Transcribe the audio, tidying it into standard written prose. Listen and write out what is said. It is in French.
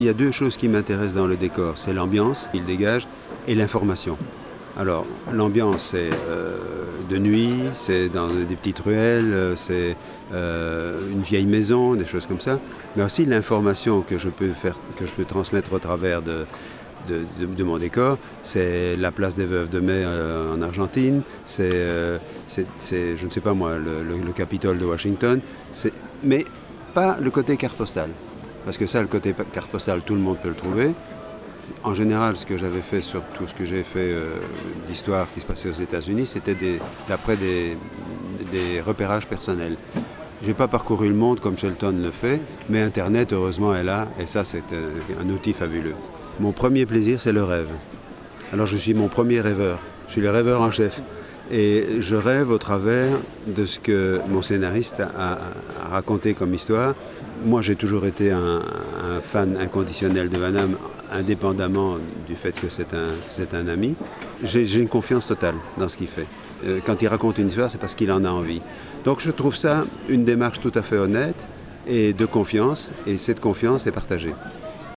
Il y a deux choses qui m'intéressent dans le décor, c'est l'ambiance qu'il dégage et l'information. Alors l'ambiance c'est de nuit, c'est dans des petites ruelles, c'est une vieille maison, des choses comme ça, mais aussi l'information que je peux transmettre au travers de mon décor, c'est la place des Veuves de Mai en Argentine, c'est je ne sais pas moi, le Capitole de Washington, mais pas le côté carte postale. Parce que ça, le côté carte postale, tout le monde peut le trouver. En général, ce que j'avais fait sur tout ce que j'ai fait d'histoire qui se passait aux États-Unis, c'était d'après des repérages personnels. Je n'ai pas parcouru le monde comme Shelton le fait, mais Internet, heureusement, est là, et ça, c'est un outil fabuleux. Mon premier plaisir, c'est le rêve. Alors, je suis mon premier rêveur. Je suis le rêveur en chef. Et je rêve au travers de ce que mon scénariste a raconté comme histoire. Moi, j'ai toujours été un fan inconditionnel de Van Damme, indépendamment du fait que c'est un ami. J'ai une confiance totale dans ce qu'il fait. Quand il raconte une histoire, c'est parce qu'il en a envie. Donc je trouve ça une démarche tout à fait honnête et de confiance, et cette confiance est partagée.